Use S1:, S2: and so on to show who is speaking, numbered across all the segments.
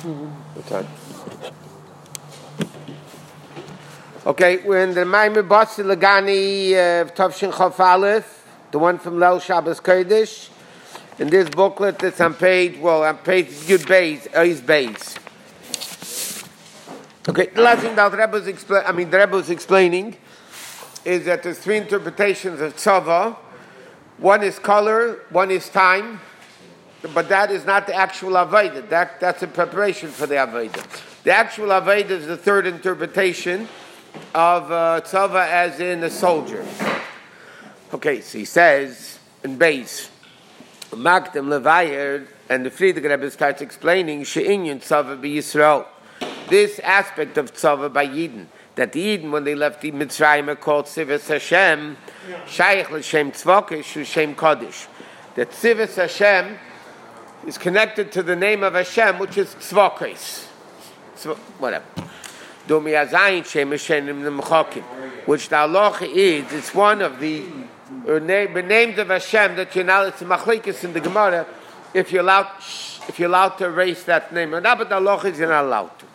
S1: Okay, we're in the Maimer Basi Lagani Tavshin Chaf Aleph, the one from Leil Shabbos Kodesh. In this booklet, it's on page Yud Beis, Ois Beis. Okay, the last thing that the Rebbe was explaining is that there's three interpretations of tzava. One is color, one is time, but that is not the actual Avodah. That's a preparation for the Avodah. The actual Avodah is the third interpretation of tzava as in a soldier. Okay, so he says in base, Magdem Levayer, and the Friedrich Rebbe starts explaining She'inyan tzava be Yisrael. This aspect of tzava by Yidden, that the Yidden, when they left the Mitzrayim, are called Tzivos Hashem, Shaykh L'Shem Tzvokish, Shem Kodesh. That Tzivos Hashem is connected to the name of Hashem, which is Tzvokish. Whatever. Which the halacha is, it's one of the names of Hashem that you're not, it's a machlekes in the Gemara, if you're allowed to erase that name or not, but the halacha is you're not allowed to.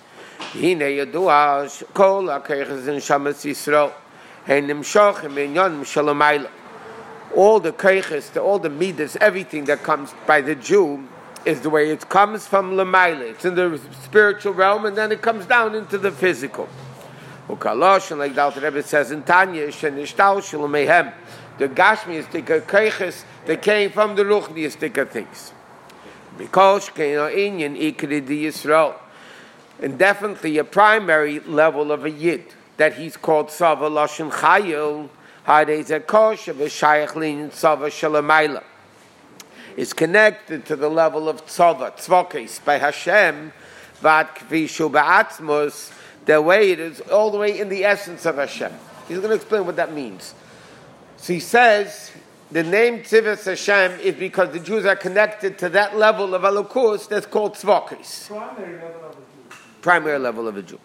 S1: All the keiches, all the midas, everything that comes by the Jew is the way it comes from Lamaila. It's in the spiritual realm, and then it comes down into the physical. Ukalosh, and like the Alter Rebbe says in Tanya, Shenishtal Shalomeihem, the Gashmiistic keiches that came from the Ruchniistic things. Because Keino Inyan Ikri di Yisrael, and definitely a primary level of a Yid, that he's called Tzava Lashon Chayil, Hadei Zekosh of a Shayach Lin Tzava Shalamayla, is connected to the level of Tzava, Tzvokes, by Hashem, Vat Kvishu Ba'atzmos, the way it is, all the way in the essence of Hashem. He's going to explain what that means. So he says, the name Tzivos Hashem is because the Jews are connected to that level of Elokus that's called Tzvokes. Primary level of a Jew.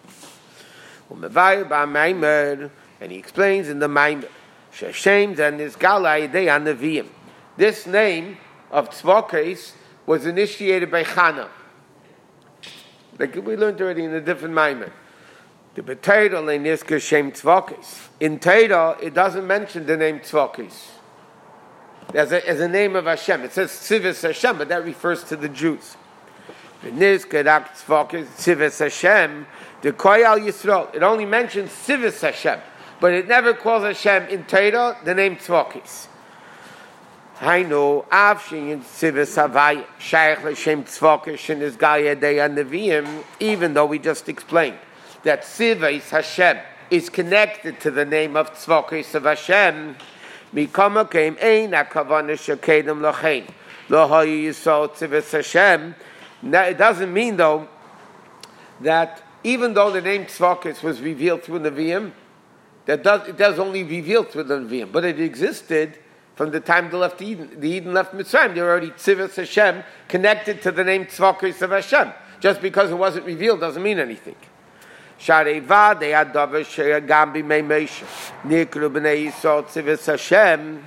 S1: And he explains in the Maimer, Sheshem and his Galai they are Nevi'im. This name of Tzvokes was initiated by Chana. Like we learned already in a different Maimer. The B'Teira le'niska Shem Tzvokes. In Teira, it doesn't mention the name Tzvokes as a name of Hashem. It says Tzivos Hashem, but that refers to the Jews. V'niska rak Tzvokes Tzivos Hashem. The Koyal Yisrael. It only mentions Tzivos Hashem, but it never calls Hashem in Teira the name Tzvokes. Hainu Avshin Tzivos Havai Shaykh L'Shem Tzvokes and his Gaya Deya Nevi'im. Even though we just explained that Tzivos Hashem is connected to the name of Tzvokes of Hashem, Mikama came Ein HaKavana Shekedem L'Chein L'Hoyi Yisrael Tzivos Hashem. Now, it doesn't mean though that even though the name Tzvokes was revealed through Nevi'im, it does only reveal through the Nevi'im, but it existed from the time they left Eden. The Eden left Mitzrayim. They were already Tzivos Hashem connected to the name Tzvokes of Hashem. Just because it wasn't revealed doesn't mean anything. Shareva de Adavar Sheyagam B'mei Moshe Nikru B'nei Yisrael Tzivos Hashem.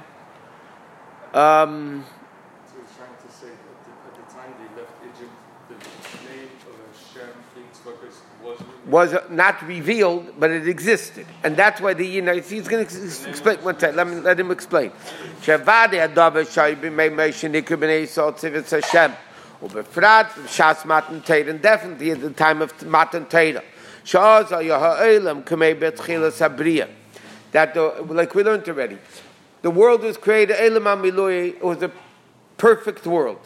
S1: Was not revealed, but it existed, and that's why he's going to explain. One time, let him explain. Shavade Adavar Sheyagam Moshe Nikru B'nei Yisrael Tzivos Hashem. Ubefrat Shas Matan Torah, and definitely at the time of Matan Torah. That like we learned already, the world was created. It was a perfect world.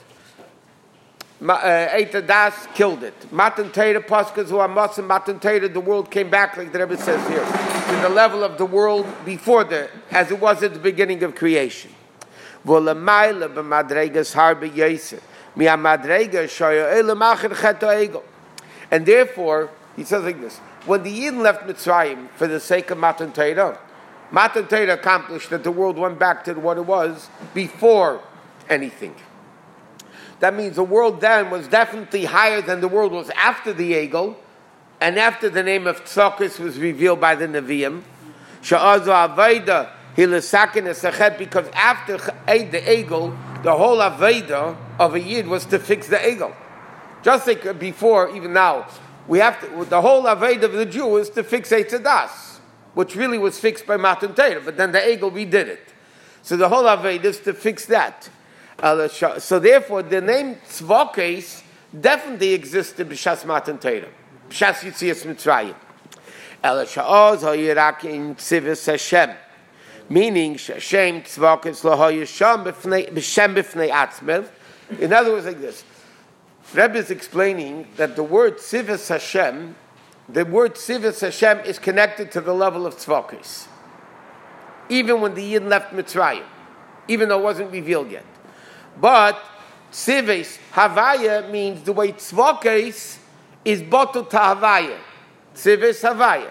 S1: Eita Das killed it. Matan Torah Paskas who are Masan Matan Torah. The world came back, like the Rebbe says here, to the level of the world before as it was at the beginning of creation. And therefore, he says like this: when the Yidden left Mitzrayim for the sake of Matan Torah accomplished that the world went back to what it was before anything. That means the world then was definitely higher than the world was after the Egel, and after the name of Tzvokes was revealed by the Nevi'im. Because after the Egel, the whole Aveda of a Yid was to fix the Egel. Just like before, even now, we have to, the whole Aved of the Jew is to fix Eitz Das, which really was fixed by Matan Torah, but then the Egel redid it. So the whole Aved is to fix that. So therefore, the name Tzvokes definitely existed b'Shas Matan Torah, b'Shas Yitzias Mitzrayim. El Sha'oz ha'yirak in Tzivis Hashem, meaning Hashem Tzvokes lo ha'yisham b'Shem b'fnei atzmev. In other words, like this. Rebbe is explaining that the word Tzivis Hashem, is connected to the level of Tzvokes. Even when the Yid left Mitzrayim, even though it wasn't revealed yet. But Tzivis Havaya means the way Tzvokes is bottled to Havaya. Tzivis Havaya.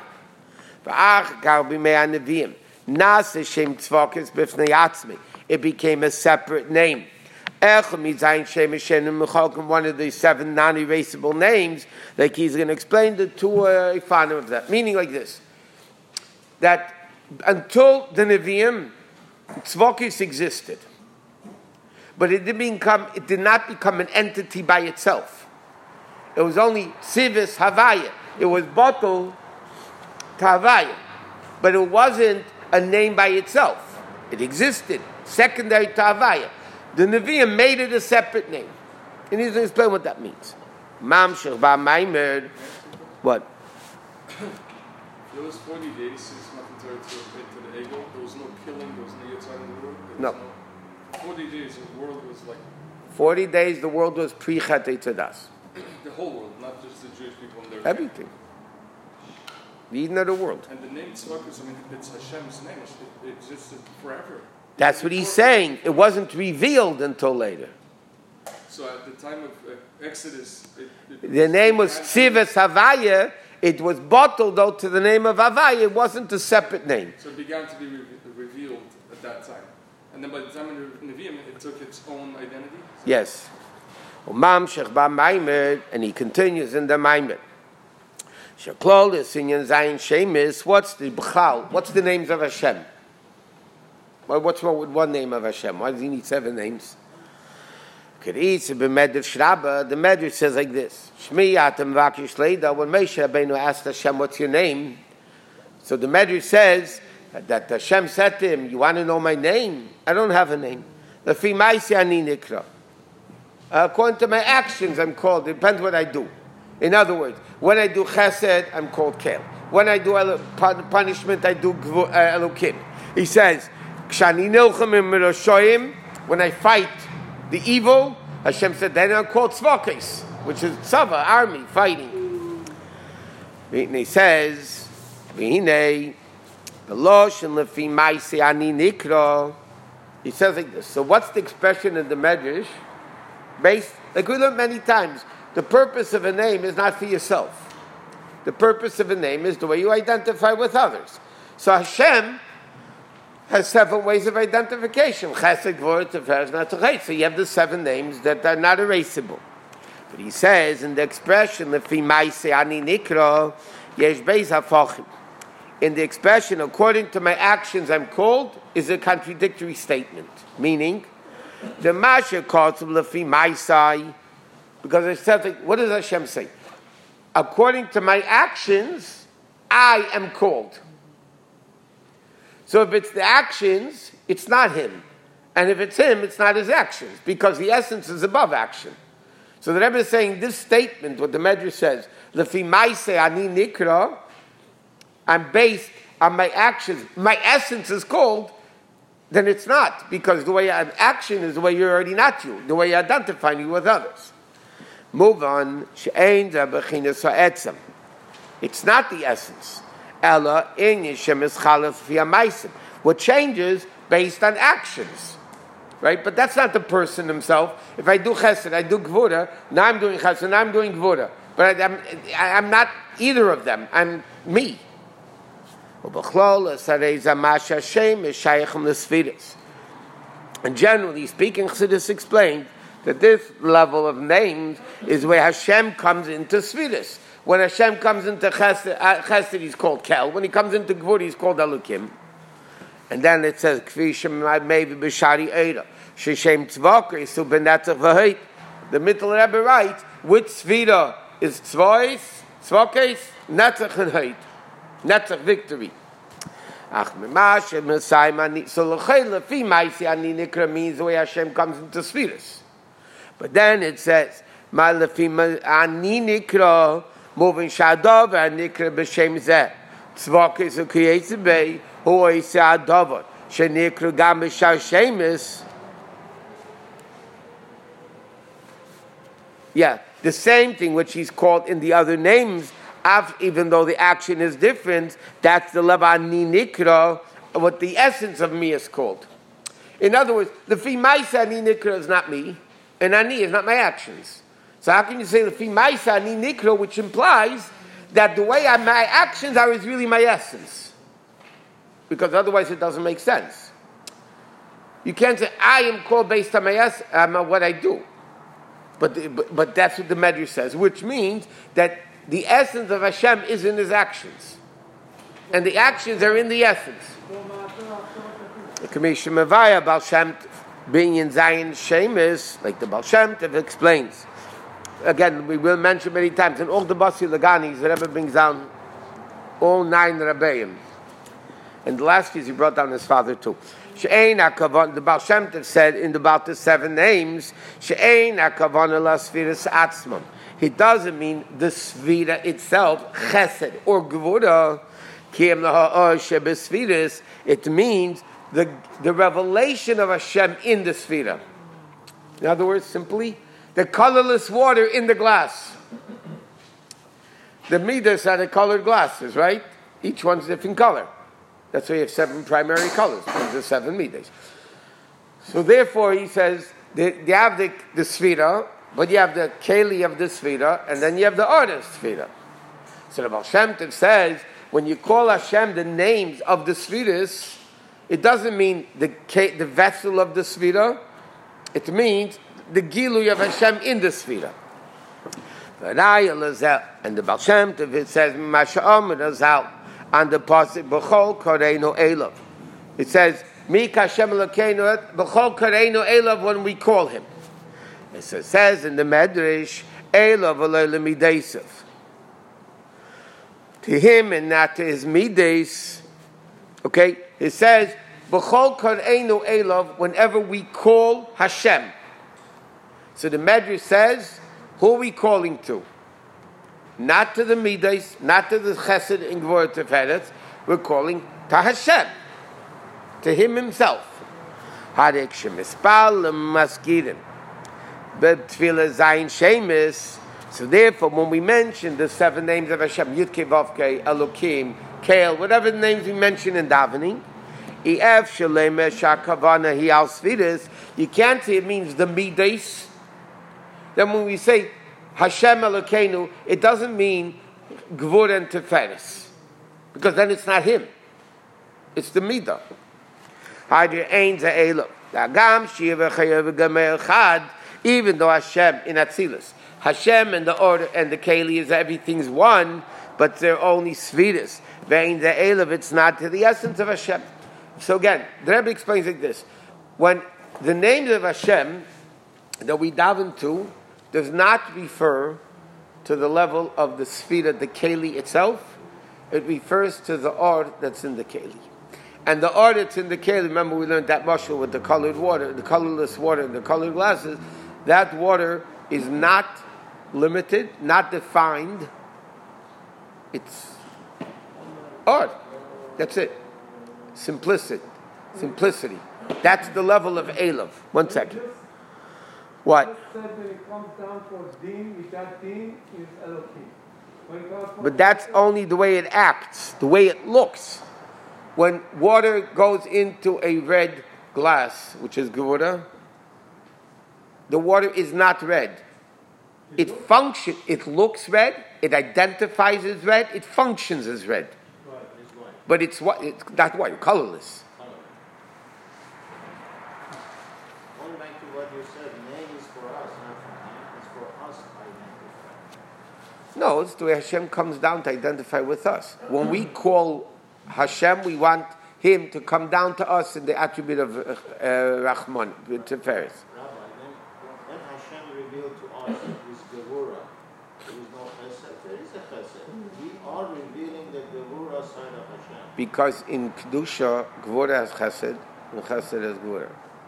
S1: It became a separate name. One of the 7 non-erasable names, like he's going to explain the two ifanim of that. Meaning like this, that until the Nevi'im, Tzvokes existed. But it did not become an entity by itself. It was only Tzivis Havaya. It was bottled to Havaya. But it wasn't a name by itself. It existed, secondary to Havaya. The Nevi'im made it a separate name. And he's going to explain what that means. Mamshech ba'maimer. What?
S2: There was 40 days since Matan Torah to the Egel. There was no killing, there was no Yitzhak in the world.
S1: No.
S2: 40 days, the world was like...
S1: 40 days, the world was pre-Chet Eitz Das.
S2: The whole world, not just the Jewish people in their...
S1: Everything. The Eden of the world.
S2: And the name Tzvokes, it's Hashem's name. It existed forever.
S1: That's what he's saying. It wasn't revealed until later.
S2: So at the time of Exodus...
S1: the name was Tzivas Havaya. It was bottled, though, to the name of Havaya. It wasn't a separate name.
S2: So it began to be revealed at that time. And then by the time of Nevi'im, it took its own identity?
S1: Yes. And he continues in the Maimer. What's the B'chal? What's the names of Hashem? What's wrong with one name of Hashem? Why does he need 7 names? The Medrash says like this. When Moshe Rabbeinu asked Hashem, what's your name? So the Medrash says that Hashem said to him, you want to know my name? I don't have a name. According to my actions, I'm called. It depends what I do. In other words, when I do chesed, I'm called Kel. When I do punishment, I do Elokim. He says, when I fight the evil, Hashem said, then I'm called Tzvokes, which is Tzava, army, fighting. And he says, he says like this. So what's the expression in the Medrash? Based, like we learned many times, the purpose of a name is not for yourself. The purpose of a name is the way you identify with others. So Hashem has 7 ways of identification. Chesed, Gvura, Tiferes, Netzach. So you have the 7 names that are not erasable. But he says in the expression, Lefi Maaseh Ani Nikra, Yesh Beis Hafachim. In the expression, according to my actions I'm called, is a contradictory statement. Meaning, the Masha calls him Lefi Maaseh, because it says, like, what does Hashem say? According to my actions, I am called. So if it's the actions, it's not him. And if it's him, it's not his actions, because the essence is above action. So the Rebbe is saying this statement, what the Medrash says, Lefi Maaseh Ani Nikra, I'm based on my actions. My essence is called, then it's not, because the way I'm action is the way you're already not you, the way you identify you with others. Move on. It's not the essence. What changes based on actions, right? But that's not the person himself. If I do chesed, I do gvura. Now I'm doing chesed, now I'm doing gvura. But I'm not either of them. I'm me. And generally speaking, Chassidus explained that this level of names is where Hashem comes into Sfiris. When Hashem comes into Chesed, he's called Kel. When he comes into Gvur, he's called Elokim. And then it says, Kvi Shem maybe B'Shari Eira, Sheshem Tzvokes, U'Benetzach V'Heit. the Mittel Rebbe writes, which Sfira is Tzvokes, Netzach and Heid. Netzach, victory. Ach Memashe, Messiah, so Lefi Maisi Ani Nikra means the way Hashem comes into Sfiras. But then it says, Ma Lefi Ani Nikra, moving Shadov, and Nikra B'Shem Zeh. Tzvokes Ukiyetze Bey, Hoi Seadovot, Shenikra Gam B'Shar Shemis. Yeah, the same thing which he's called in the other names, even though the action is different, that's the Levani Nikra, what the essence of me is called. In other words, the Fi Maisa Ani Nikra is not me, and Ani is not my actions. So how can you say the Fi Maisa Ani Nikra, which implies that the way my actions are is really my essence? Because otherwise it doesn't make sense. You can't say, I am called based on what I do. But that's what the Medrash says, which means that the essence of Hashem is in his actions. And the actions are in the essence. The Commission Mavaya, Baal Shem being in Zion Shemus, like the Baal Shem Tov explains. Again, we will mention many times, in all the Basi Laganis, the Rebbe brings down all 9 Rabbeim. And the last years he brought down his father too. She'ein HaKavan, the Baal Shem Tov said in about the 7 names, She'ein HaKavan ala Sfiras Atzmam. It doesn't mean the Sfira itself, Chesed or Gevura, Kiyam Laha'or Shebesfiras. It means the revelation of Hashem in the Sfira. In other words, simply, the colorless water in the glass. The Midas are the colored glasses, right? Each one's a different color. That's why you have 7 primary colors, because there's 7 midas. So therefore, he says, you have the Sfira, but you have the Keli of the Sfira, and then you have the Order Sfira. So the Baal Shem Tov says, when you call Hashem the names of the Sfiras, it doesn't mean the vessel of the Sfira, it means the Gilui of Hashem in the Sfira. And the Baal Shem Tov, it says, Masha'am Razal, on the pasuk b'chol kareinu elav. It says mi kashem elokeinu b'chol kareinu elav when we call him. It says in the Medrash elav alei lemideisav. To him and not to his midas. Okay, it says b'chol kareinu elav whenever we call Hashem. So the Medrash says, who are we calling to? Not to the Midas, not to the Chesed and Gvura Teferet. We're calling to Hashem, to Him Himself. Harek Shemispal Maskirim, Betfila Zayin Shemis. So therefore, when we mention the 7 names of Hashem, Yudke Vavke, Elokim, Kael, whatever the names we mention in davening, Ef Shaleme Shakavana Hial Sfiris, you can't say it means the Midas. Then when we say Hashem Elokeinu, it doesn't mean Gvur and Teferes, because then it's not him. It's the Midah. Even though Hashem in Atzilus, Hashem and the order and the Keli is everything's one, but they're only Sfiras. It's not to the essence of Hashem. So again, the Rebbe explains like this: when the names of Hashem that we daven to does not refer to the level of the Sfira, the Keli itself. It refers to the Or that's in the Keli. And the Or that's in the Keli, remember we learned that mashal with the colored water, the colorless water, and the colored glasses. That water is not limited, not defined. It's Or. That's it. Simplicity. That's the level of Elav. 1 second. What?
S3: When it comes down to din, without din is Elohim.
S1: But that's only the way it acts, the way it looks. When water goes into a red glass, which is Gevura, the water is not red. It functions, it looks red, it identifies as red, it functions as red. But it's not white, colorless. No, it's the way Hashem comes down to identify with us. When we call Hashem, we want Him to come down to us in the attribute of Rahman, Tiferes.
S4: Rabbi, when Hashem revealed to us is Gevura. There is no Chesed. There is a Chesed. We are revealing the Gevura side of Hashem.
S1: Because in Kedusha, Gvura has Chesed, and Chesed has Gvura.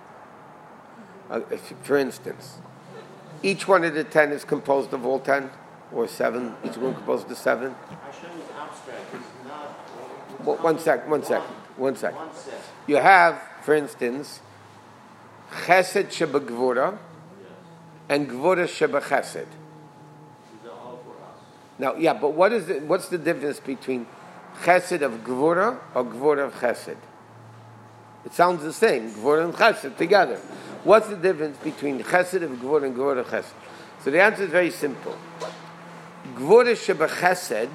S1: For instance, each one of the 10 is composed of all 10, or 7, each one composed of 7.
S4: Hashem is abstract. It's not...
S1: Well, one sec.
S4: One sec.
S1: You have, for instance, Chesed Sheba Gvura, and Gvura Sheba Chesed.
S4: These are all for us.
S1: Now, yeah, but what's the difference between Chesed of Gvura or Gvura of Chesed? It sounds the same, Gvura and Chesed together. What's the difference between Chesed of Gvura and Gvura of Chesed? So the answer is very simple. Gvura Sheba Chesed,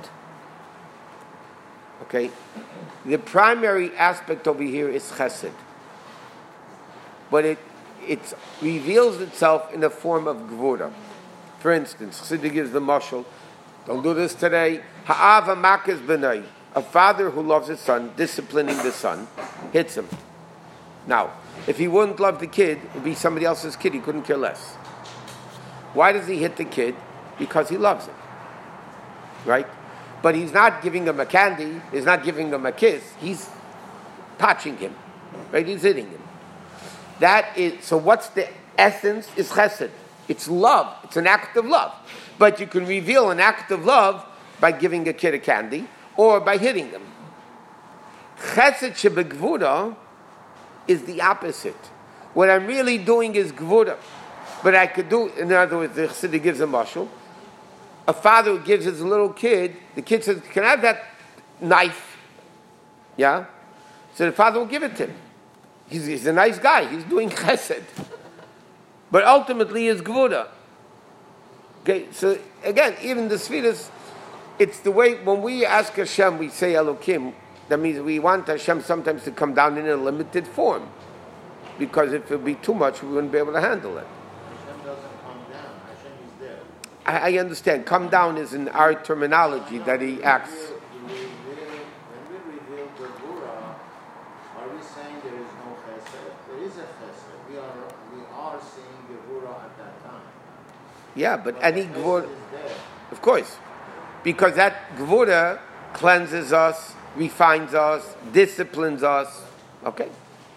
S1: okay, the primary aspect over here is Chesed. But it reveals itself in the form of Gvura. For instance, Chassidus gives the mashal, don't do this today, Ha'ava makes b'nai, a father who loves his son, disciplining the son, hits him. Now, if he wouldn't love the kid, it would be somebody else's kid, he couldn't care less. Why does he hit the kid? Because he loves him. Right? But he's not giving him a candy, he's not giving him a kiss, he's touching him. Right? He's hitting him. So what's the essence? Is chesed. It's love. It's an act of love. But you can reveal an act of love by giving a kid a candy or by hitting them. Chesed shebegvura is the opposite. What I'm really doing is gvura. But I could do, in other words, the Chassidus gives a mashal. A father who gives his little kid, the kid says, can I have that knife? Yeah? So the father will give it to him. He's a nice guy. He's doing chesed. But ultimately, it's gvura. Okay, so again, even the Sfiras, it's the way, when we ask Hashem, we say Elokim, that means we want Hashem sometimes to come down in a limited form. Because if it would be too much, we wouldn't be able to handle it.
S4: Hashem doesn't come down. Hashem is there.
S1: I understand. Come down is in our terminology that he acts.
S4: When we reveal Gevura, are we saying there is no chesed? There is a chesed. We are seeing Gevura at that time.
S1: Yeah, but any
S4: the
S1: gvura,
S4: chesed is there.
S1: of course, because that gvura cleanses us, refines us, disciplines us. Okay.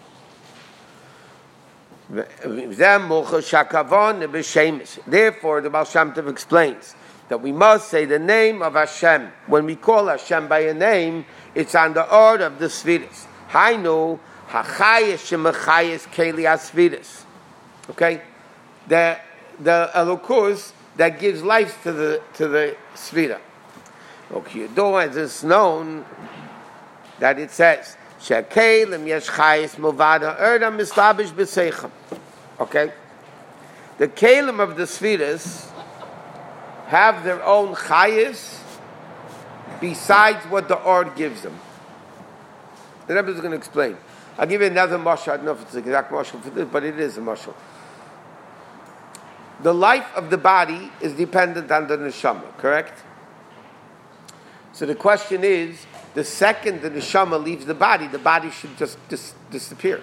S1: Therefore, the Baal Shem Tov explains that we must say the name of Hashem. When we call Hashem by a name, it's on the order of the Sfiras. Hainu hachayis shemachayis keli asfiras. Okay, the elokus that gives life to the Sfira. Okay, though as it's known that it says. Okay? The Kalim of the Sfiras have their own chayis besides what the Ord gives them. The Rebbe is going to explain. I'll give you another mashal. I don't know if it's the exact mashal for this, but it is a mashal. The life of the body is dependent on the neshama, correct? So the question is, the second the neshama leaves the body should just disappear.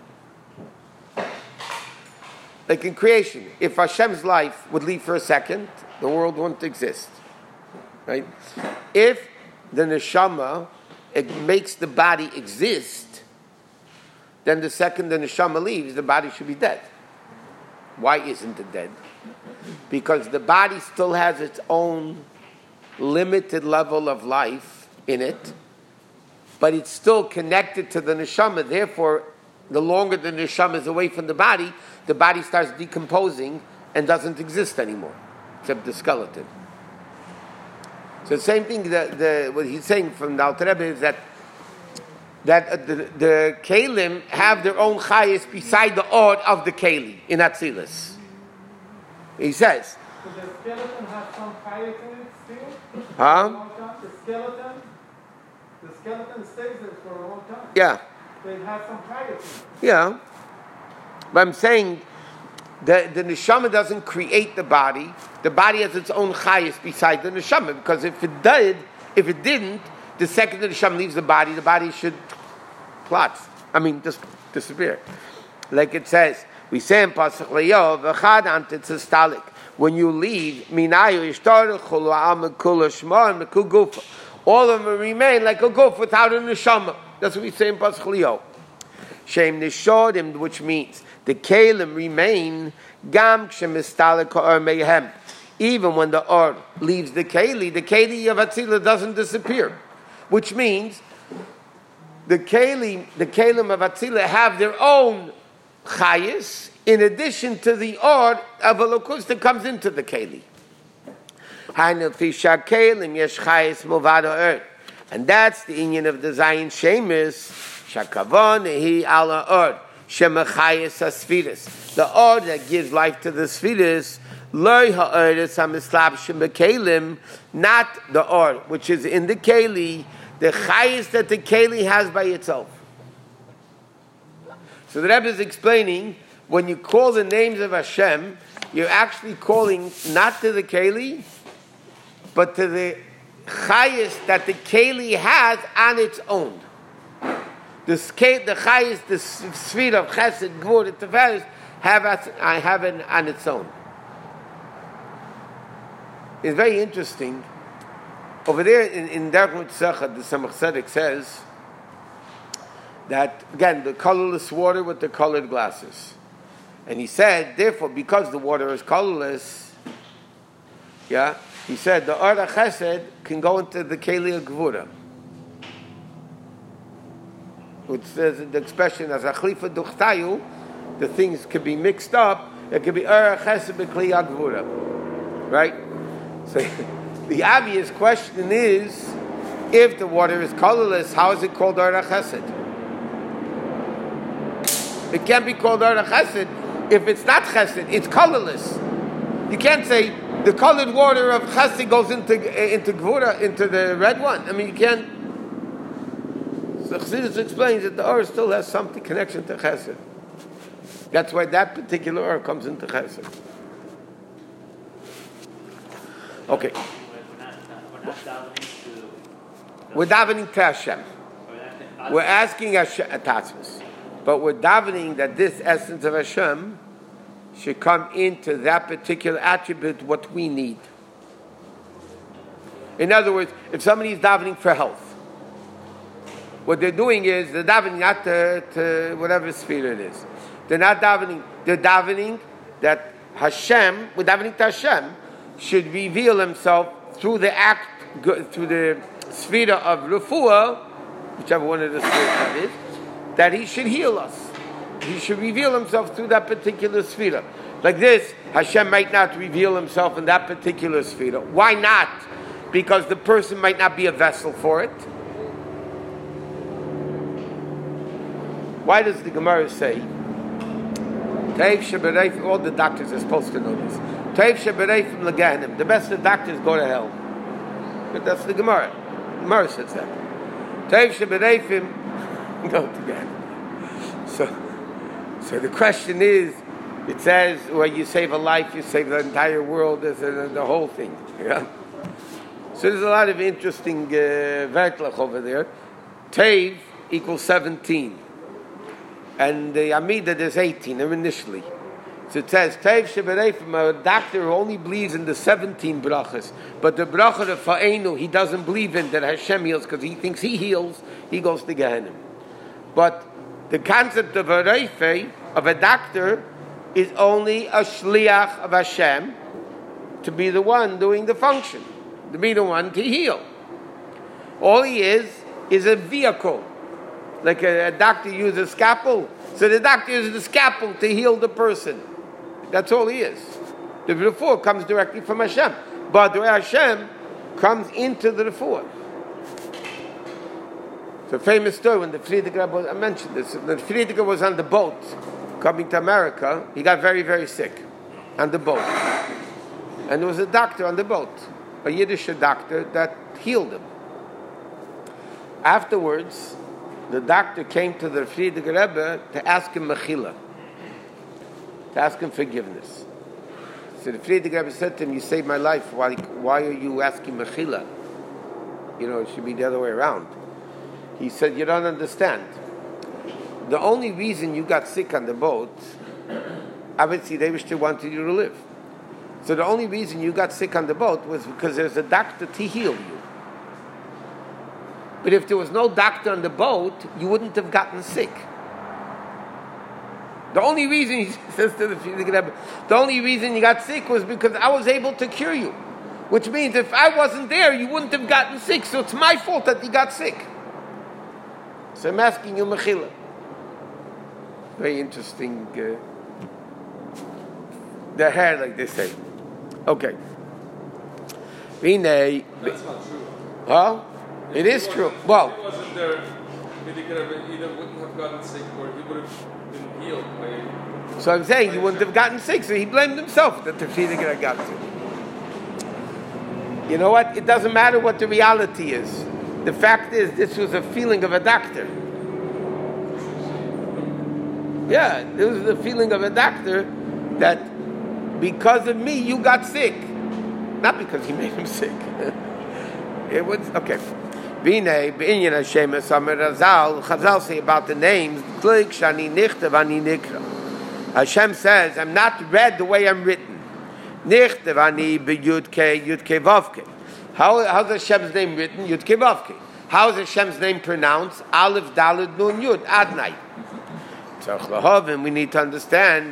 S1: Like in creation, if Hashem's life would leave for a second, the world wouldn't exist. Right? If the neshama makes the body exist, then the second the neshama leaves, the body should be dead. Why isn't it dead? Because the body still has its own limited level of life in it, but it's still connected to the neshama. Therefore, the longer the neshama is away from the body starts decomposing and doesn't exist anymore, except the skeleton. So the same thing that what he's saying from the Alter Rebbe is that the Kalim have their own chayis beside the Ord of the Keli in Atzilus. He says.
S3: So the skeleton has some chayis in it still?
S1: Huh?
S3: The skeleton stays there for a long time.
S1: Yeah.
S3: So it has some chayis in it.
S1: Yeah. But I'm saying the neshama doesn't create the body. The body has its own chayis beside the neshama. Because if it didn't, the second the neshama leaves the body should just disappear. Like it says, we say in Pasuk Le'yov, v'chad antitz stalik. when you leave, minayu ishtar chulu amakula shma and mekul gufa. All of them remain like a goof without a neshama. That's what we say in Pasuk Leo. Shem nishodim, which means the kelim remain gam kshemistalik or mehem. Even when the or leaves the keli of Atzila doesn't disappear, which means the kelim of Atzila have their own chayis in addition to the or of Elokus that comes into the keli. And that's the inyan of the Zayin Shemus. Shakavon hi ala or shemachayis asfiris. The or that gives life to the sfiris. Loy ha'oris hamislabshim bekelim, not the or which is in the keli, the chayis that the keli has by itself. So the Rebbe is explaining when you call the names of Hashem, you're actually calling not to the keli, but to the chayis that the keli has on its own. The chayis, the sfira of chesed, gvur, teferes, have it on its own. It's very interesting. Over there in Darkwood Tzachad, the Samach Tzedek says that, again, the colorless water with the colored glasses. And he said, therefore, because the water is colorless, he said, the Or HaChesed can go into the Keli of Gvura. Which says the expression as Achlifa Duchtayu, the things can be mixed up. It can be Or HaChesed B'Kli Gvura. Right? So the obvious question is, if the water is colorless, how is it called Or HaChesed? It can't be called Or HaChesed if it's not Chesed, it's colorless. You can't say the colored water of Chesed goes into Gvura, into the red one. I mean, you can't. So Chassidus explains that the Or still has something connection to Chesed. That's why that particular Or comes into Chesed. Okay. We're davening to Hashem. We're asking Hashem Tatzvus. But we're davening that this essence of Hashem should come into that particular attribute, what we need. In other words, if somebody is davening for health, what they're doing is they're davening not to whatever sphere it is. They're not davening. They're davening that Hashem, we're davening to Hashem, should reveal himself through the act, through the sphere of refuah, whichever one of the spheres that is, that he should heal us. He should reveal himself through that particular sphere. Like this, Hashem might not reveal himself in that particular sphere. Why not? Because the person might not be a vessel for it. Why does the Gemara say, all the doctors are supposed to know this. The best of doctors go to hell. But that's the Gemara. The Gemara says that. Go to Gehenna. So the question is, it says, when you save a life, you save the entire world, the whole thing. So there's a lot of interesting vertlach over there. Tev equals 17. And the Amida, there's 18 initially. So it says, Tev Shebereifim, a doctor who only believes in the 17 brachas, but the bracha of Fa'enu, he doesn't believe in that Hashem heals because he thinks he heals, he goes to Gehenna. But the concept of a reife, of a doctor, is only a shliach of Hashem to be the one doing the function, to be the one to heal. All he is a vehicle. Like a doctor uses a scalpel, so the doctor uses the scalpel to heal the person. That's all he is. The refuah comes directly from Hashem, but the Hashem comes into the refuah. It's a famous story when the Friedrich Rebbe, I mentioned this, when Friedrich was on the boat coming to America, he got very, very sick on the boat. And there was a doctor on the boat, a Yiddish doctor that healed him. Afterwards, the doctor came to the Friedrich Rebbe to ask him mechila, to ask him forgiveness. So the Friedrich Rebbe said to him, you saved my life, why are you asking mechila? You know, it should be the other way around. He said, you don't understand. The only reason you got sick on the boat, obviously they wanted you to live. So the only reason you got sick on the boat was because there's a doctor to heal you. But if there was no doctor on the boat, you wouldn't have gotten sick. The only reason, he says to the only reason you got sick was because I was able to cure you. Which means if I wasn't there, you wouldn't have gotten sick. So it's my fault that you got sick. So I'm asking you, Mechila. Very interesting. The hair, like they say. Okay.
S2: That's not true.
S1: Huh? It is true. Well,
S2: if he wasn't there, he either wouldn't have gotten sick or he would have been healed by.
S1: So I'm saying he wouldn't have gotten sick, so he blamed himself that the Tefillah got to. You know what? It doesn't matter what the reality is. The fact is, this was a feeling of a doctor. Yeah, this was the feeling of a doctor that because of me, you got sick. Not because he made him sick. It was, okay. Chazal say about the names, Hashem says, I'm not read the way I'm written. How's Hashem's name written? Yud Kei Vav Kei. How is Hashem's name pronounced? Aleph Daled Nun Yud Adnai. We need to understand.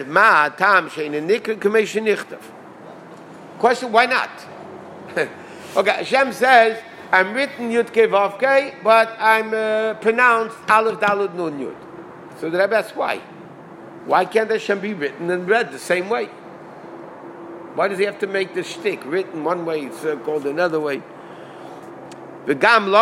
S1: Question: why not? Okay, Hashem says, I'm written Yud Kei Vav Kei, but I'm pronounced Aleph Daled Nun Yud. So the Rebbe asks, why? Why can't Hashem be written and read the same way? Why does he have to make the shtick? Written one way, it's called another way. If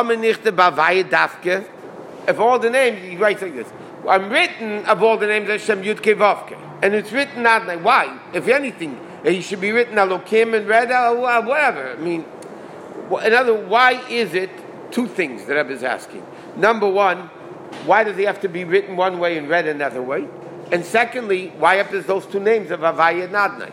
S1: all the names, he writes like this. I'm written of all the names of Hashem Yud Kei Vav Kei. And it's written Adnai. Why? If anything, he should be written Elokim and read whatever. I mean, why is it? Two things the Rebbe is asking. Number one, why does he have to be written one way and read another way? And secondly, why are there those two names of Havaya and Adnai?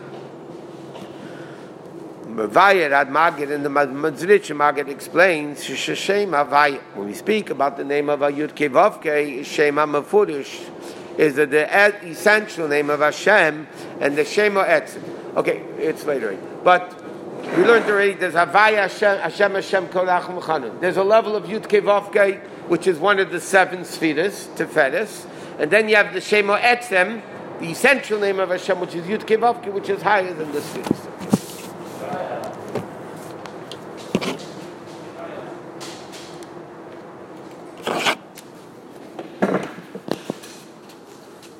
S1: Mavayed Ad Magid in the Mazrich Magid explains Shem Havaya. When we speak about the name of Yud Kei Vav Kei, Shem HaMefurish is the essential name of Hashem and the Shem HaEtzim. Okay, it's later. But we learned already there's Havaya Hashem Kol Achim Chanun. There's a level of Yud Kei Vav Kei, which is one of the seven Sfiras, Teferes, and then you have the Shem HaEtzim, the essential name of Hashem, which is Yud Kei Vav Kei, which is higher than the Sfiras.